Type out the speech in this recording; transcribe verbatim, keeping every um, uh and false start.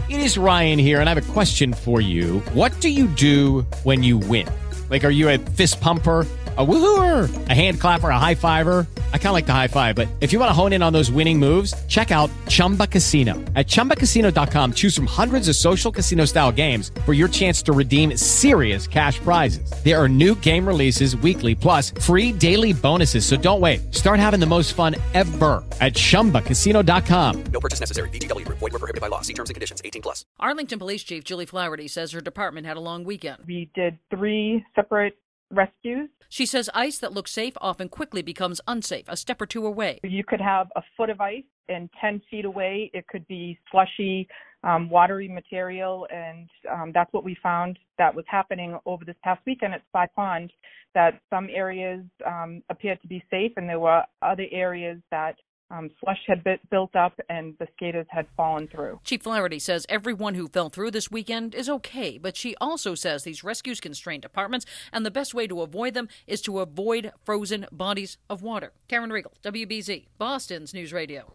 It is Ryan here, and I have a question for you. What do you do when you win? Like, are you a fist pumper, a woohooer, a hand clapper, a high fiver? I kind of like the high five, but if you want to hone in on those winning moves, check out Chumba Casino. At chumba casino dot com, choose from hundreds of social casino-style games for your chance to redeem serious cash prizes. There are new game releases weekly, plus free daily bonuses. So don't wait. Start having the most fun ever at chumba casino dot com. No purchase necessary. V G W. Void where prohibited by law. See terms and conditions. eighteen plus. Arlington Police Chief Julie Flaherty says her department had a long weekend. We did three separate rescues. She says ice that looks safe often quickly becomes unsafe, a step or two away. You could have a foot of ice, and ten feet away it could be slushy, um, watery material, and um, that's what we found that was happening over this past weekend at Spy Pond, that some areas um, appeared to be safe, and there were other areas that Um, slush had bit, built up and the skaters had fallen through. Chief Flaherty says everyone who fell through this weekend is okay, but she also says these rescues can strain departments, and the best way to avoid them is to avoid frozen bodies of water. Karen Riegel, W B Z, Boston's News Radio.